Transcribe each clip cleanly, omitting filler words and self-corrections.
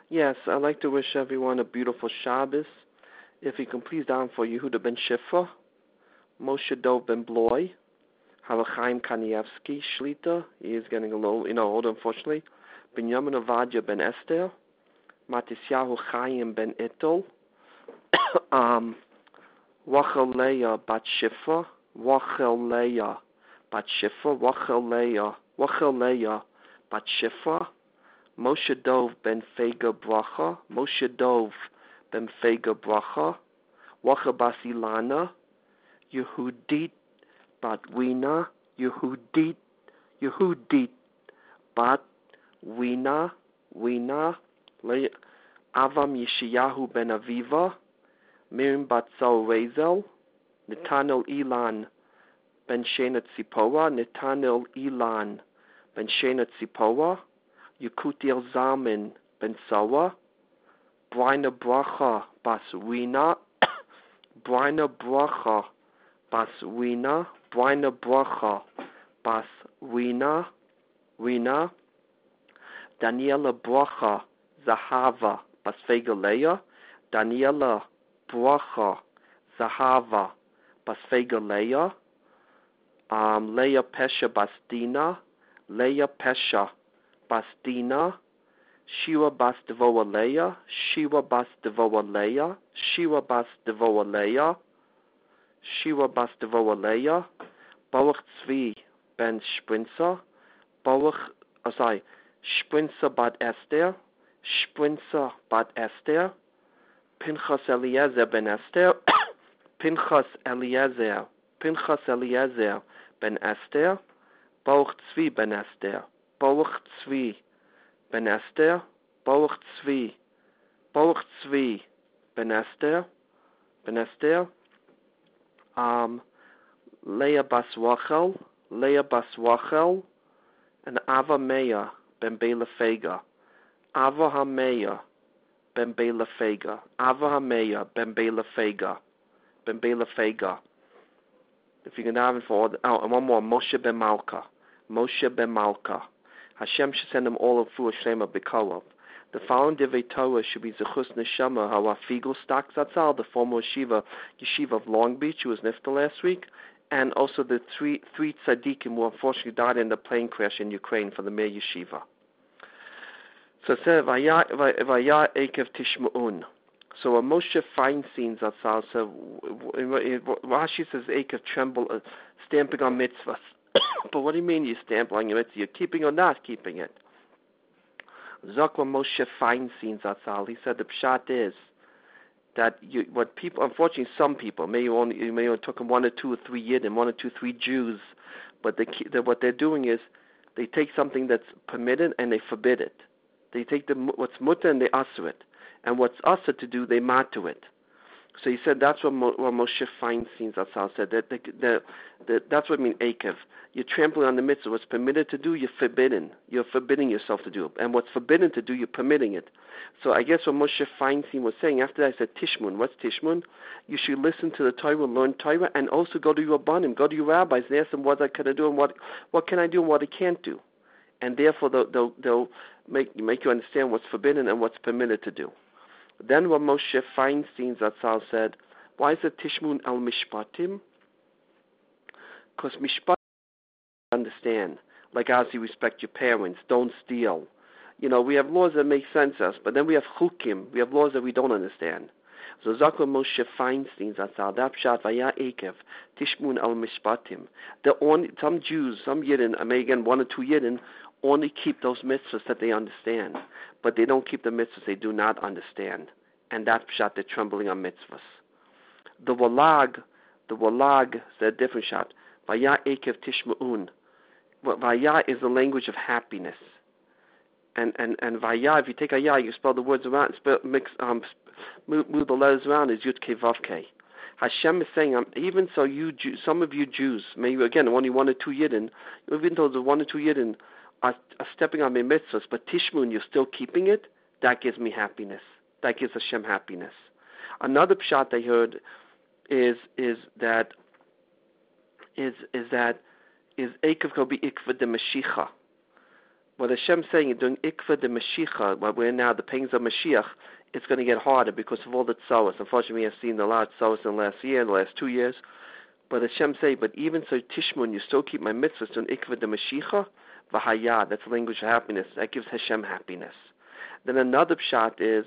Yes, I'd like to wish everyone a beautiful Shabbos. If you can please down for Yehuda ben Shifra, Moshe Dov ben Bloy, Halachaim Kanievsky Shlita. He is getting a little, older, unfortunately. Binyamin Avadia ben Esther, Matisyahu Chaim ben Itol, Wachel Leah bat Shifra, Wachel Leah bat Shifra, Wachel Leah bat Shifra, Moshe Dov ben Fega Bracha, Moshe Dov ben Fega Bracha, Wacha bas Ilana, Yehudit bat Wina, Yehudit bat Wina, Avam Yeshayahu ben Aviva, Miriam bat Zal Rezel, Netanel Ilan ben Shena Tzipoa, Netanel Ilan ben Shena Tzipoa, Yekutiel Zalman ben Sawa, Brina Bracha bas Wina, Brina Bracha bas Wina, Brina Bracha bas Wina, Daniela Bracha Zahava bas Fegaleya, Daniela Bracha Zahava bas Fegaleya, Leah Pesha bas Dina, Leah Pesha bas Dina, Shiva bas Devoa Leah, Shiva bas Devoa Leah, Shiva bas Devoa Leah, Shiva bas Devoa Leah, Baruch Tzvi ben Sprinzer, Sprinzer bat Esther, Sprinzer bat Esther, Pinchas Eliezer ben Esther, Pinchas Eliezer ben Esther, Baruch Tzvi ben Esther, Baruch Tzvi ben Esther, Baruch Tzvi ben Esther, Leah bas Rachel, and Ava Meya ben Bela Fega, Ava HaMeya ben Bela Fega, Ava HaMeya ben Bela Fega. If you can have it for and one more, Moshe ben Malka. Hashem should send them all through a Shlema B'Kolov. The following Divrei Torah should be Zechus Neshama Hawa Figelstak Zatzal, the former yeshiva of Long Beach, who was nifta last week, and also the three tzaddikim who unfortunately died in the plane crash in Ukraine for the Meir Yeshiva. So it said, Vaya Ekev Tishma'un. So a Moshe Feinstein Zatzal said, Rashi says Ekev tremble, stamping on mitzvahs. But what do you mean you stamp on your mitzvah? You're keeping or not keeping it? Zakwa Moshe Feinstein Zatzal, he said the pshat is that what people, unfortunately some people, you may only took 1 or 2 or 3 Yidden, 1 or 2 or 3 Jews, but what they're doing is they take something that's permitted and they forbid it. They take what's mutter and they usher it. And what's usher to do, they mat to it. So he said that's what Moshe Feinstein Zatzal said. That's what I mean, Akev. You're trampling on the mitzvah. What's permitted to do, you're forbidden. You're forbidding yourself to do it. And what's forbidden to do, you're permitting it. So I guess what Moshe Feinstein was saying, after that I said Tishmun. What's Tishmun? You should listen to the Torah, learn Torah, and also go to your Rabbanim, go to your rabbis, and ask them what I can do and what can I do and what I can't do. And therefore they'll make you understand what's forbidden and what's permitted to do. Then what Moshe Feinstein Zatzal said, why is it Tishmun al Mishpatim? Because Mishpat, understand, like as you respect your parents, don't steal. We have laws that make sense to us, but then we have chukim, we have laws that we don't understand. So Zakwa Moshe Feinstein Zatzal, that pshat vaya Ekev, Tishmun al Mishpatim. Some Jews, some Yidden, I may again 1 or 2 Yidden, only keep those mitzvahs that they understand, but they don't keep the mitzvahs they do not understand. And that pshat, they're trembling on mitzvahs. The Walag is a different shot. Vaya Ekev Tishma'un. Vaya is the language of happiness. And Vaya, if you take a ya, you spell the words around, move the letters around, is Yud Kei Vav Kei. Hashem is saying, even so some of you Jews, maybe again only 1 or 2 Yidden, even though the 1 or 2 Yidden are stepping on my mitzvahs, but Tishmun, you're still keeping it, that gives me happiness. That gives Hashem happiness. Another pshat I heard is that Ekev could be Ikva de Mashiach. what Hashem's saying, during Ikva de Mashiach, what we're now, the pains of Mashiach, it's going to get harder because of all the tzawas. Unfortunately, we have seen a lot of tzawas in the last year, in the last 2 years. But Hashem say, but even so, Tishmun, you still keep my mitzvahs during Ikva de Mashiach, v'haya, that's the language of happiness. That gives Hashem happiness. Then another pshat is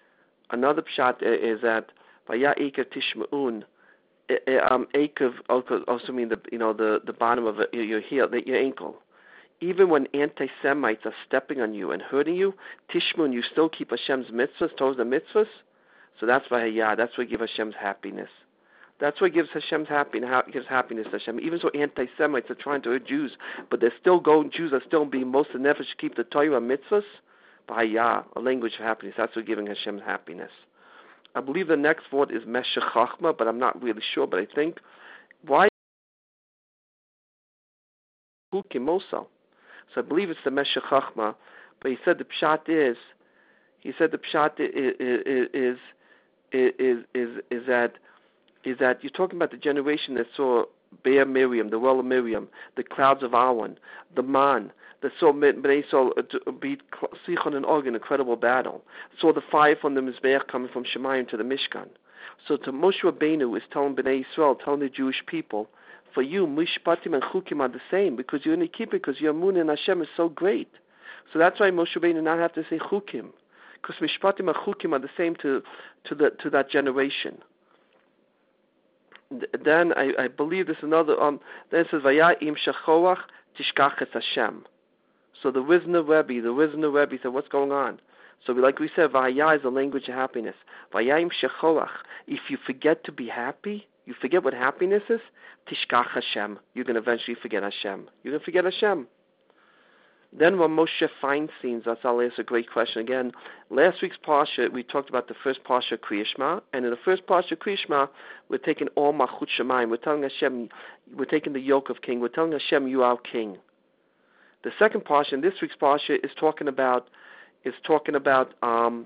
that v'haya eker tishma'un. Ekev also mean the bottom of your heel, your ankle. Even when anti-Semites are stepping on you and hurting you, Tishmun, you still keep Hashem's mitzvahs, towards the mitzvahs. So that's why that's what gives Hashem's happiness. That's what gives Hashem's gives happiness to Hashem. Even so, anti-Semites are trying to hurt Jews, but they're still going. Jews are still being most of the nefesh to keep the Torah mitzvahs. Bahaya, a language of happiness. That's what giving Hashem happiness. I believe the next word is Meshech Chachma, but I'm not really sure. But I think why Hukim also. So I believe it's the Meshech Chachma. But he said the pshat is that you're talking about the generation that saw Be'er Miriam, the well of Miriam, the clouds of Awan, the man that saw Bnei Yisrael beat Sichon and Og in incredible battle, saw the fire from the Mizbeach coming from Shemayim to the Mishkan. So to Moshe Rabbeinu is telling Bnei Yisrael, telling the Jewish people, for you, Mishpatim and Chukim are the same, because you only keep it because your Amunah in Hashem is so great. So that's why Moshe Rabbeinu not have to say Chukim, because Mishpatim and Chukim are the same to that generation. Then I believe there's another. Then it says Vaya im shachoach tishkach et Hashem. So the Wisner Rebbe said, what's going on? So like we said, Vaya is the language of happiness. Vaya im shachoach. If you forget to be happy, you forget what happiness is. Tishkach Hashem. You're going to eventually forget Hashem. You're going to forget Hashem. Then when Moshe Feinstein, Zatzal asked a great question again. Last week's Parsha, we talked about the first Parsha, Kriya Shema, and in the first Parsha, Kriya Shema, we're taking all Malchut Shemayim. We're telling Hashem, we're taking the yoke of king. We're telling Hashem, you are king. The second Parsha, in this week's Parsha, is talking about all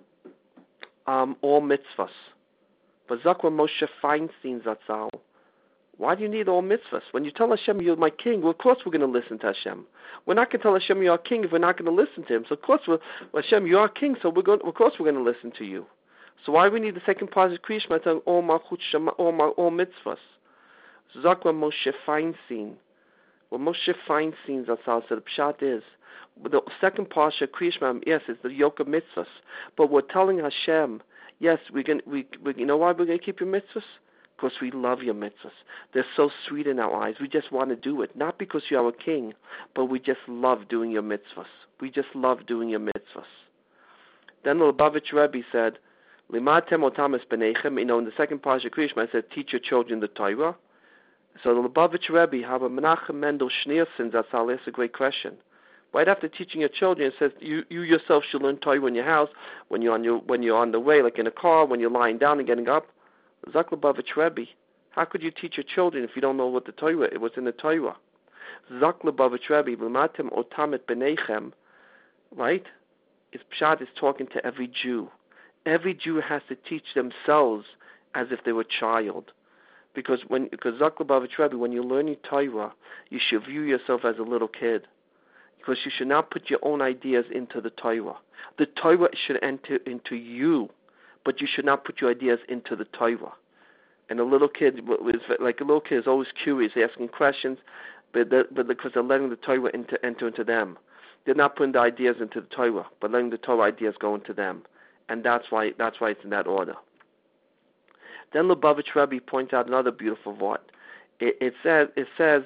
mitzvahs. But Zakwa Moshe Feinstein, Zatzal, why do you need all mitzvahs? When you tell Hashem you're my king, well, of course we're going to listen to Hashem. We're not going to tell Hashem you're our king if we're not going to listen to him. So of course, Hashem, you're our king, so of course we're going to listen to you. So why do we need the second part of Kriya Shema telling all Malchut Shema, all mitzvahs? Zakwa Moshe Feinstein. Well, Moshe Feinstein, Zatzal said, the pshat is, the second Parsha, Kriya Shema, yes, it's the yoke of mitzvahs. But we're telling Hashem, yes, you know why we're going to keep your mitzvahs? Because we love your mitzvahs. They're so sweet in our eyes. We just want to do it. Not because you're our king, but we just love doing your mitzvahs. We just love doing your mitzvahs. Then the Lubavitch Rebbe said, Limatem otamis benechem, in the second Parsha Kriya Shema, it said, teach your children the Torah. So the Lubavitch Rebbe, Rabbi Menachem Mendel Schneerson, that's a great question. Right after teaching your children, it says you yourself should learn Torah in your house, when you're on the way, like in a car, when you're lying down and getting up. Zak Lubavitch Rebbe, how could you teach your children if you don't know what the Torah, what's in the Torah? Zak Lubavitch Rebbe, L'matem otamet benechem, right? It's Pshat is talking to every Jew. Every Jew has to teach themselves as if they were a child. Because Zak Lubavitch Rebbe, when you're learning Torah, you should view yourself as a little kid. Because you should not put your own ideas into the Torah. The Torah should enter into you, but you should not put your ideas into the Torah. And a little kid is always curious, asking questions, but because they're letting the Torah enter into them. They're not putting the ideas into the Torah, but letting the Torah ideas go into them. And that's why it's in that order. Then Lubavitch Rebbe points out another beautiful word. It says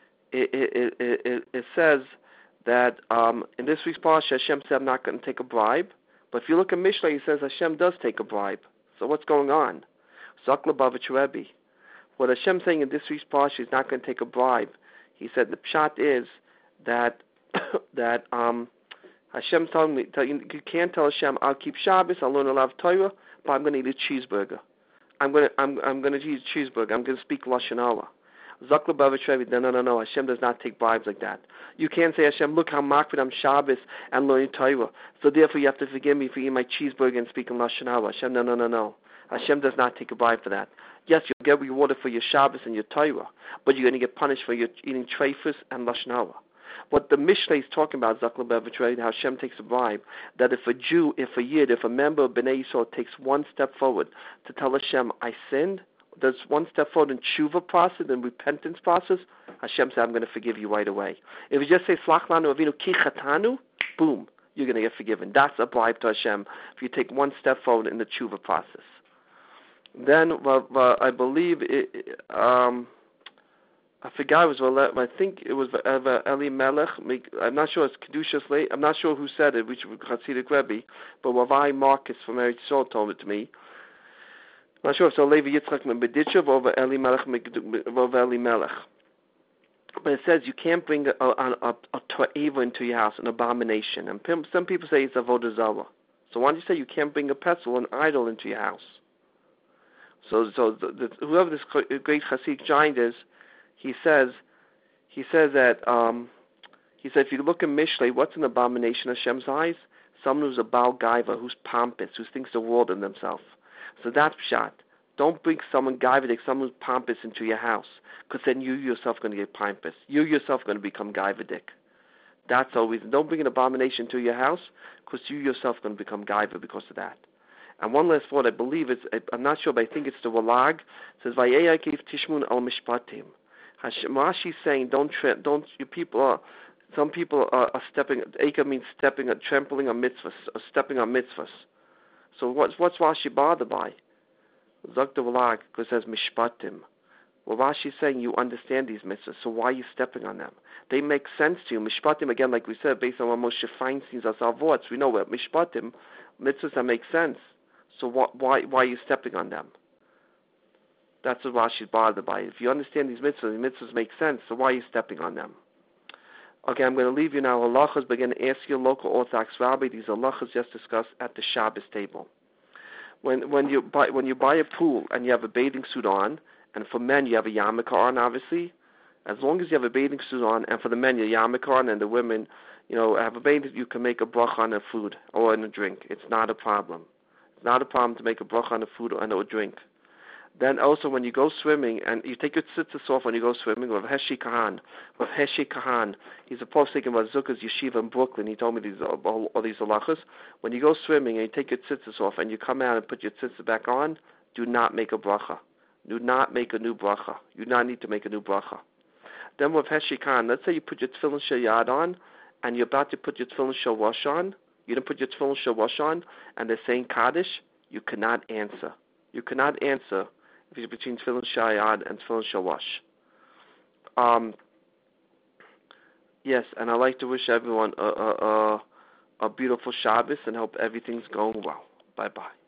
that in this week's Parsha, Hashem said, I'm not going to take a bribe. But if you look at Mishlei, he says Hashem does take a bribe. So what's going on? Zak Lubavitch Rebbe. What Hashem's saying in this week's Parsha is not going to take a bribe. He said the pshat is that Hashem's telling me, you can't tell Hashem, I'll keep Shabbos, I'll learn a lot of Torah, but I'm going to eat a cheeseburger. I'm going to eat a cheeseburger. I'm going to speak Lashon Hara. Zak Lubavitch Rebbe, no. Hashem does not take bribes like that. You can't say, Hashem, look how makbid I'm Shabbos and learning Torah. So therefore you have to forgive me for eating my cheeseburger and speaking Lashon Hara. Hashem, no. Hashem does not take a bribe for that. Yes, you'll get rewarded for your Shabbos and your Torah, but you're going to get punished for your eating treifus and Lashon Hara. What the Mishnah is talking about, Zakla Bevitrade, how Hashem takes a bribe, that if a Jew, if a Yid, if a member of Bnei Yisrael takes one step forward to tell Hashem, I sinned, does one step forward in tshuva process, in repentance process, Hashem says, I'm going to forgive you right away. If you just say, Slach lanu avinu ki chatanu, boom, you're going to get forgiven. That's a bribe to Hashem if you take one step forward in the tshuva process. Then, I believe, I forgot it was, I think it was Eli Melech. I'm not sure it's Kedushas Late. I'm not sure who said it, which was Hasidic Rebbe, but Ravai Marcus from Eretz Yisrael told it to me. I'm not sure if it's Levi Yitzchak Meditchev or Eli Melech over Eli Melech. But it says you can't bring a to'eva into your house, an abomination. And some people say it's avodah zarah. So why don't you say you can't bring a pestle, an idol, into your house? So whoever this great Hasidic giant is, he says that if you look at Mishlei, what's an abomination in Hashem's eyes? Someone who's a Baal Gaiva, who's pompous, who thinks the world in themselves. So that's pshat. Don't bring someone Gaivadik, someone who's pompous into your house, because then you yourself going to get pompous. You yourself going to become Gaivadik. That's always. Don't bring an abomination to your house, because you yourself going to become Gaiva because of that. And one last thought, I believe I'm not sure, but I think it's the Walag. It says, "Vayei Akiv Tishmun al Mishpatim." Rashi's saying, some people are stepping. Eka means stepping, trampling on mitzvahs, or stepping on mitzvahs. So what's Rashi bothered by? Zok the Walag, because it says Mishpatim. Well, Rashi's saying you understand these mitzvahs, so why are you stepping on them? They make sense to you. Mishpatim, again, like we said, based on what Moshe Feinstein's Asavot, we know what Mishpatim, mitzvahs that make sense. So why are you stepping on them? That's what Rashi's bothered by. If you understand these mitzvahs, the mitzvahs make sense, so why are you stepping on them? Okay, I'm going to leave you now. Halachas, begin to ask your local Orthodox rabbi. These halachas just discussed at the Shabbos table. When you buy a pool and you have a bathing suit on, and for men you have a yarmulke on, obviously, as long as you have a bathing suit on, and for the men you have a yarmulke on, and the women, have a bathing, you can make a bracha on a food or on a drink. It's not a problem. It's not a problem to make a bracha on a food or a drink. Then also when you go swimming, and you take your tzitzis off when you go swimming, with Heshi Kahan, he's a post taking about Zucker's yeshiva in Brooklyn. He told me all these halachas. When you go swimming and you take your tzitzis off and you come out and put your tzitzis back on, do not make a bracha. Do not make a new bracha. You do not need to make a new bracha. Then with Heshi Kahan, let's say you put your tefillin shayad on, and you're about to put your tefillin shawash on. You didn't put your tefillin shawash on, and they're saying Kaddish. You cannot answer. You cannot answer if it's between tefillin shayad and tefillin shawash. Yes, and I'd like to wish everyone a beautiful Shabbos and hope everything's going well. Bye-bye.